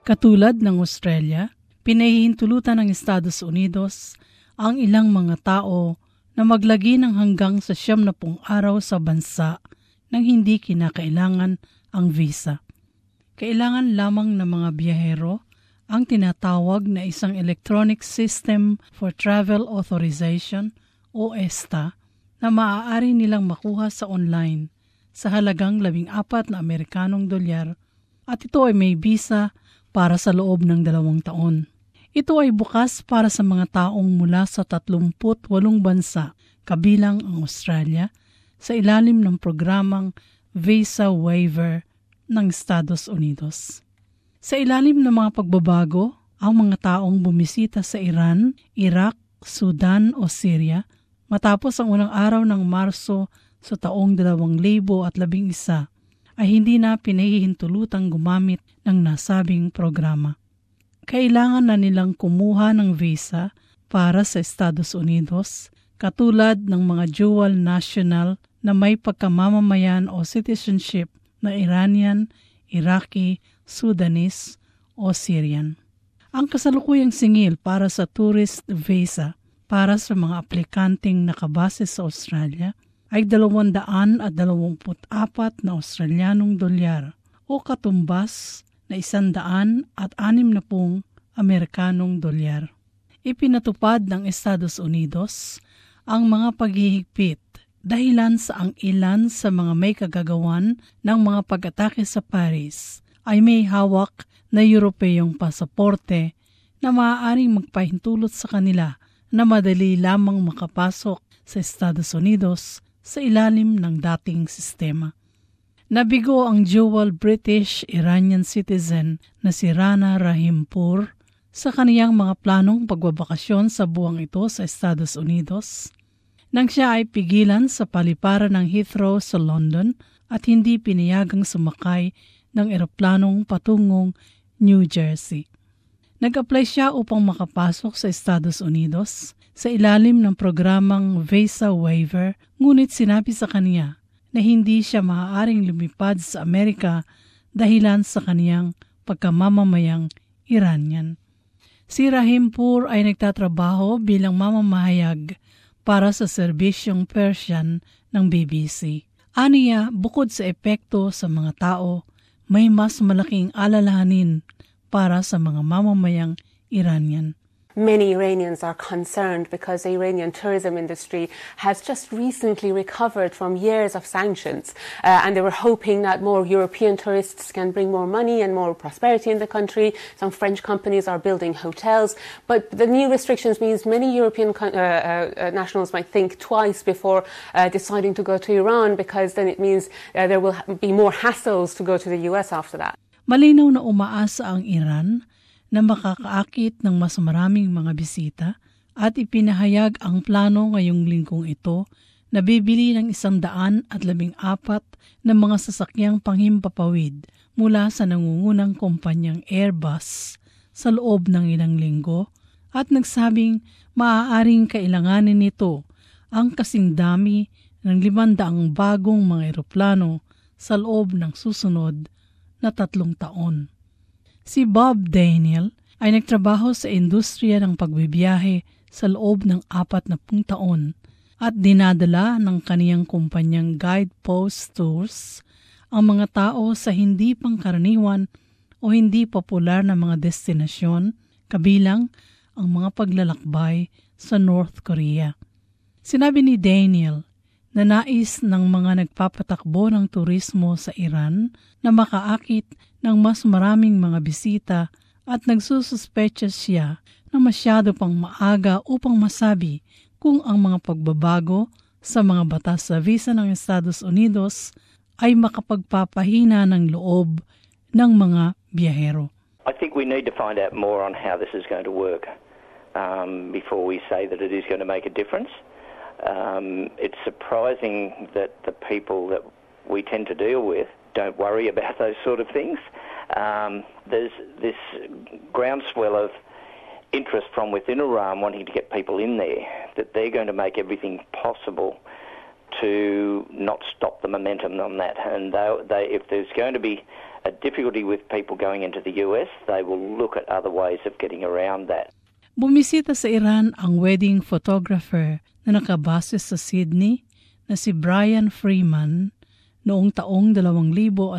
Katulad ng Australia, pinahihintulutan ng Estados Unidos ang ilang mga tao na maglagi ng hanggang sa 70 araw sa bansa nang hindi kinakailangan ang visa. Kailangan lamang ng mga biyahero ang tinatawag na isang Electronic System for Travel Authorization o ESTA na maaari nilang makuha sa online sa halagang 14 na Amerikanong dolyar at ito ay may visa para sa loob ng 2 taon. Ito ay bukas para sa mga taong mula sa 38 bansa, kabilang ang Australia, sa ilalim ng programang Visa Waiver ng Estados Unidos. Sa ilalim ng mga pagbabago, ang mga taong bumisita sa Iran, Iraq, Sudan o Syria matapos ang unang araw ng Marso sa taong 2011 ay hindi na pinahihintulutang gumamit ng nasabing programa. Kailangan na nilang kumuha ng visa para sa Estados Unidos katulad ng mga dual national na may pagkamamamayan o citizenship na Iranian, Iraqi, Sudanese o Syrian. Ang kasalukuyang singil para sa tourist visa para sa mga aplikanteng nakabase sa Australia ay 224 na Australianong dolyar o katumbas na 160 Amerikanong dolyar. Ipinatupad ng Estados Unidos ang mga paghihigpit dahilan sa ang ilan sa mga may kagagawan ng mga pag-atake sa Paris ay may hawak na Europeyong pasaporte na maaaring magpahintulot sa kanila na madali lamang makapasok sa Estados Unidos sa ilalim ng dating sistema. Nabigo ang dual British-Iranian citizen na si Rana Rahimpour sa kaniyang mga planong pagbabakasyon sa buwang ito sa Estados Unidos nang siya ay pigilan sa paliparan ng Heathrow sa London at hindi pinayagang sumakay ng eroplanong patungong New Jersey. Nag-apply siya upang makapasok sa Estados Unidos sa ilalim ng programang Visa Waiver, ngunit sinabi sa kaniya na hindi siya maaaring lumipad sa Amerika dahilan sa kaniyang pagkamamamayang Iranian. Si Rahimpour ay nagtatrabaho bilang mamamahayag para sa serbisyong Persian ng BBC. Aniya, bukod sa epekto sa mga tao, may mas malaking alalahanin para sa mga mamamayang Iranian. Many Iranians are concerned because the Iranian tourism industry has just recently recovered from years of sanctions, and they were hoping that more European tourists can bring more money and more prosperity in the country. Some French companies are building hotels, but the new restrictions means many European nationals might think twice before deciding to go to Iran, because then it means there will be more hassles to go to the US after that. Malinaw na umaasa ang Iran na makakaakit ng mas maraming mga bisita at ipinahayag ang plano ngayong linggong ito na bibili ng 114 na mga sasakyang panghimpapawid mula sa nangungunang kumpanyang Airbus sa loob ng ilang linggo at nagsabing maaaring kailanganin nito ang kasing dami ng 500 bagong mga eroplano sa loob ng susunod na 3 taon. Si Bob Daniel ay nagtrabaho sa industriya ng pagbibiyahe sa loob ng 40 taon at dinadala ng kaniyang kumpanyang Guidepost Tours ang mga tao sa hindi pangkaraniwan o hindi popular na mga destinasyon, kabilang ang mga paglalakbay sa North Korea. Sinabi ni Daniel na nais ng mga nagpapatakbo ng turismo sa Iran na makaakit ng mas maraming mga bisita at nagsususpecha siya na masyado pang maaga upang masabi kung ang mga pagbabago sa mga batas sa visa ng Estados Unidos ay makapagpapahina ng loob ng mga biyahero. I think we need to find out more on how this is going to work before we say that it is going to make a difference. It's surprising that the people that we tend to deal with don't worry about those sort of things. There's this groundswell of interest from within Iran wanting to get people in there, that they're going to make everything possible to not stop the momentum on that. And if there's going to be a difficulty with people going into the US, they will look at other ways of getting around that. Bumisita sa Iran ang wedding photographer na nakabase sa Sydney na si Brian Freeman noong taong 2010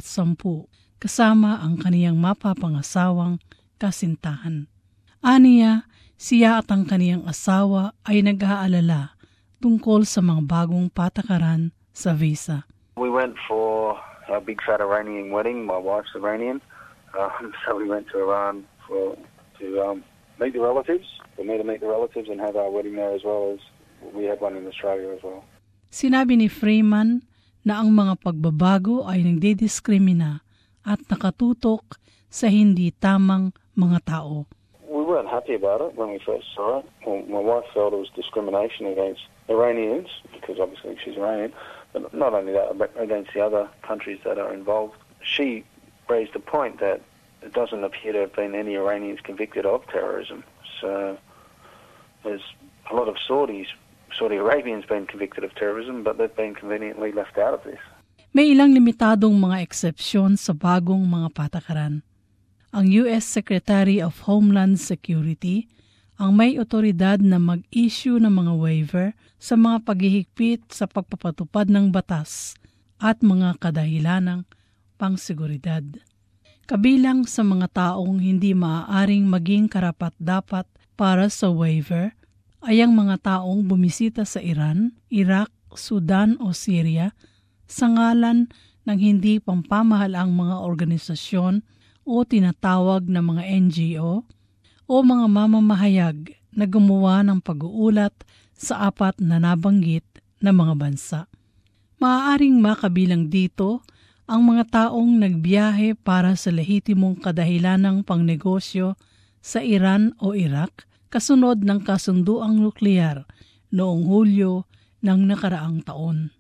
kasama ang kaniyang mapapangasawang kasintahan. Aniya, siya at ang kaniyang asawa ay nag-aalala tungkol sa mga bagong patakaran sa visa. We went for a big fat Iranian wedding. My wife's Iranian, so we went to Iran to meet the relatives. For me to meet the relatives and have our wedding there as well as we had one in Australia as well. Sinabi ni Freeman na ang mga pagbabago ay nagdidiskrimina at nakatutok sa hindi tamang mga tao. We weren't happy about it when we first saw it. My wife felt it was discrimination against Iranians, because obviously she's Iranian, but not only that, but against the other countries that are involved. She raised the point that it doesn't appear to have been any Iranians convicted of terrorism. So there's a lot of Saudi Arabians been convicted of terrorism, but they've been conveniently left out of this. May ilang limitadong mga eksepsyon sa bagong mga patakaran. Ang US Secretary of Homeland Security ang may otoridad na mag-issue ng mga waiver sa mga paghihigpit sa pagpapatupad ng batas at mga kadahilanang pangseguridad. Kabilang sa mga taong hindi maaaring maging karapat-dapat para sa waiver ay ang mga taong bumisita sa Iran, Iraq, Sudan o Syria sa ngalan ng hindi pampamahalaang mga organisasyon o tinatawag na mga NGO o mga mamamahayag na gumawa ng pag-uulat sa 4 na nabanggit na mga bansa. Maaaring makabilang dito ang mga taong nagbiyahe para sa lehitimong kadahilanang pangnegosyo sa Iran o Iraq kasunod ng kasunduang nuklear noong Hulyo ng nakaraang taon.